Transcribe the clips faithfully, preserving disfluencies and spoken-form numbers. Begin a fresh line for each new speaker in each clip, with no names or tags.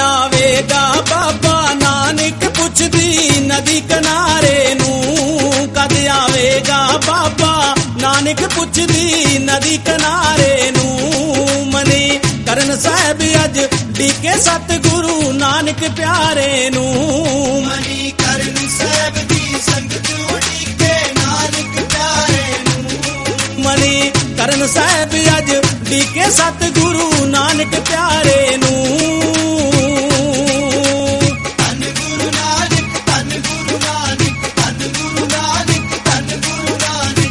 ਆਵੇਗਾ ਬਾਬਾ ਨਾਨਕ ਪੁੱਛਦੀ ਨਦੀ ਕਿਨਾਰੇ ਨੂੰ। ਕਦ ਆਵੇਗਾ ਬਾਬਾ ਨਾਨਕ ਪੁੱਛਦੀ ਨਦੀ ਕਿਨਾਰੇ ਨੂੰ। ਮਨੀ ਕਰਨ ਸਾਹਿਬ ਅੱਜ ਡੀਕੇ ਸਤਿਗੁਰੂ ਨਾਨਕ ਪਿਆਰੇ ਨੂੰ।
ਮਨੀ ਕਰਨ ਸਾਹਿਬ ਦੀ ਸੰਗਤ ਉਡੀਕੇ ਨਾਨਕ ਪਿਆਰੇ ਨੂੰ।
ਮਨੀ ਕਰਨ ਸਾਹਿਬ ਅੱਜ ਡੀਕੇ ਸਤਿਗੁਰੂ ਨਾਨਕ ਪਿਆਰੇ ਨੂੰ।
ਧੰਨ ਗੁਰੂ ਨਾਨਕ ਧੰਨ ਗੁਰੂ ਨਾਨਕ ਧੰਨ ਗੁਰੂ ਨਾਨਕ ਧੰਨ ਗੁਰੂ ਨਾਨਕ।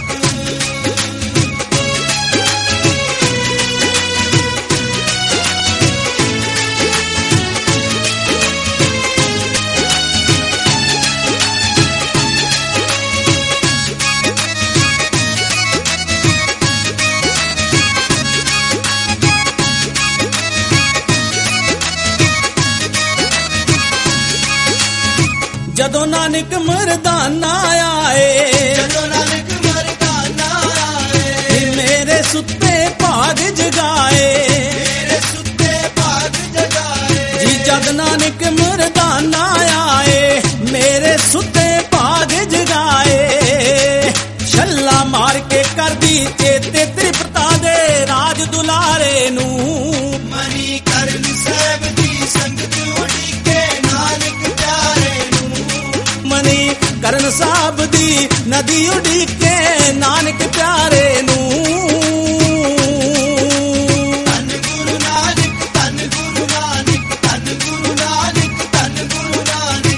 ਜਦੋਂ ਨਾਨਕ ਮਰਦਾਨਾ ਆਏ,
ਜਦੋਂ ਨਾਨਕ ਮਰਦਾਨਾ ਆਏ,
ਮੇਰੇ ਸੁੱਤੇ ਭਾਗ ਜਗਾਏ।
ਮੇਰੇ ਸੁੱਤੇ ਭਾਗ ਜਗਾਏ।
ਜੀ ਜਦ ਨਾਨਕ ਮਰਦਾਨਾ ਆਏ, ਮੇਰੇ ਸੁੱਤੇ ਭਾਗ ਜਗਾਏ। ਛੱਲਾ ਮਾਰ ਕੇ ਕਰਦੀ ਚੇਤੇ ਤ੍ਰਿਪਤਾ ਦੇ ਰਾਜ ਦੁਲਾਰੇ ਨੂੰ।
ਮਨੀ ਕਰਨ ਸਾਹਿਬ ਦੀ ਸੰਗਤ ਉਡੀਕੇ ਨਾਨਕ ਪਿਆਰੇ ਨੂੰ।
ਮਨੀ ਕਰਨ ਸਾਹਿਬ ਦੀ ਨਦੀ ਉਡੀਕੇ ਨਾਨਕ ਪਿਆਰੇ ਨੂੰ।
ਧੰਨ ਗੁਰੂ ਨਾਨਕ ਧੰਨ ਗੁਰੂ ਨਾਨਕ ਧੰਨ ਗੁਰੂ ਨਾਨਕ ਧੰਨ ਗੁਰੂ ਨਾਨਕ।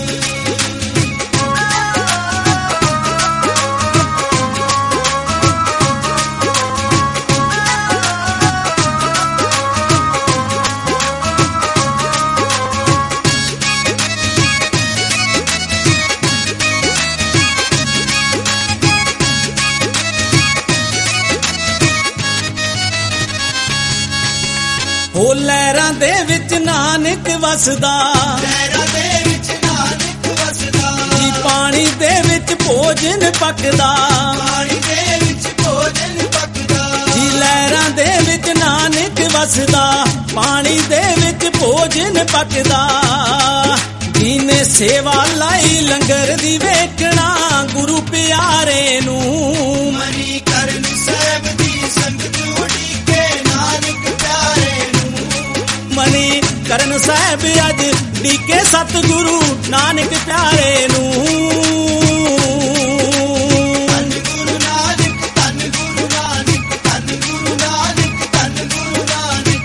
ਹੋ ਲਹਿਰਾਂ ਦੇ ਵਿੱਚ ਨਾਨਕ ਵਸਦਾ,
ਲਹਿਰਾਂ ਦੇ ਵਿੱਚ ਨਾਨਕ ਵਸਦਾ।
ਜੀ ਪਾਣੀ ਦੇ ਵਿੱਚ ਭੋਜਨ ਪੱਕਦਾ।
ਪਾਣੀ ਦੇ ਵਿੱਚ ਭੋਜਨ ਪੱਕਦਾ।
ਜੀ ਲਹਿਰਾਂ ਦੇ ਵਿੱਚ ਨਾਨਕ ਵਸਦਾ, ਪਾਣੀ ਦੇ ਵਿੱਚ ਭੋਜਨ ਪੱਕਦਾ। ਜਿਹਨੇ ਸੇਵਾ ਲਾਈ ਲੰਗਰ ਦੀ ਵੇਖਣਾ ਗੁਰੂ ਪਿਆਰੇ ਨੂੰ।
ਮਨੀ ਕਰਨ ਸਾਹਿਬ ਦੀ ਸੰਗਤ ਉਡੀਕੇ ਨਾਨਕ ਪਿਆਰੇ ਨੂੰ।
ਮਨੀ ਕਰਨ ਸਾਹਿਬ ਅੱਜ ਡੀਕੇ ਸਤਿਗੁਰੂ ਨਾਨਕ ਪਿਆਰੇ ਨੂੰ।
ਧੰਨ ਗੁਰੂ ਨਾਨਕ ਧੰਨ ਗੁਰੂ ਨਾਨਕ ਧੰਨ ਗੁਰੂ ਨਾਨਕ ਧੰਨ ਗੁਰੂ ਨਾਨਕ।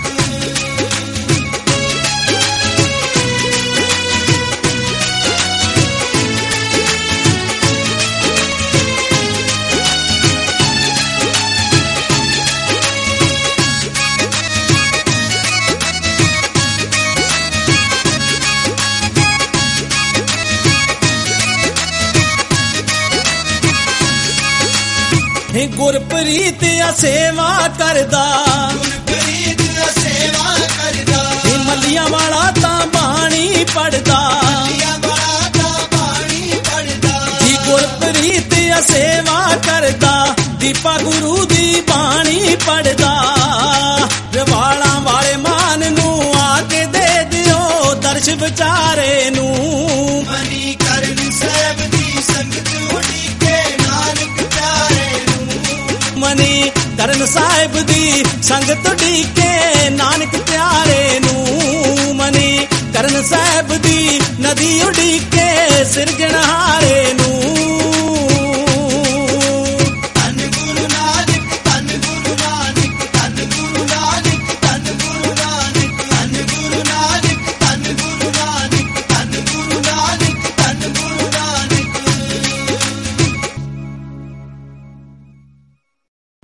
हे ਗੁਰਪ੍ਰੀਤ ਆ ਸੇਵਾ ਕਰਦਾ,
ਗੁਰਪ੍ਰੀਤ ਸੇਵਾ ਕਰਦਾ।
हे ਮੱਲੀਆਂ ਵਾਲਾ ਤਾਂ ਬਾਣੀ ਪੜਦਾ।
ਮੱਲੀਆਂ ਵਾਲਾ ਤਾਂ ਬਾਣੀ ਪੜਦਾ।
ਜੀ ਗੁਰਪ੍ਰੀਤ ਆ ਸੇਵਾ ਕਰਦਾ, ਦੀਪਾ ਗੁਰੂ ਦੀ ਬਾਣੀ ਪੜਦਾ। ਰਵਾਲਾਂ ਵਾਲੇ ਮਾਨ ਨੂੰ ਆ ਕੇ ਦੇ ਦਿਓ ਦਰਸ਼ ਵਿਚਾਰੇ ਨੂੰ।
ਮਨੀ ਕਰਨ ਸਾਹਿਬ ਦੀ ਸੰਗਤ ਉਡੀਕੇ ਨਾਨਕ ਪਿਆਰੇ ਨੂੰ।
ਮਨੀ ਕਰਨ ਸਾਹਿਬ ਦੀ ਸੰਗਤ ਡੀਕੇ ਨਾਨਕ ਪਿਆਰੇ ਨੂੰ। ਮਨੀ ਕਰਨ ਸਾਹਿਬ ਦੀ ਨਦੀ ਉਡੀਕੇ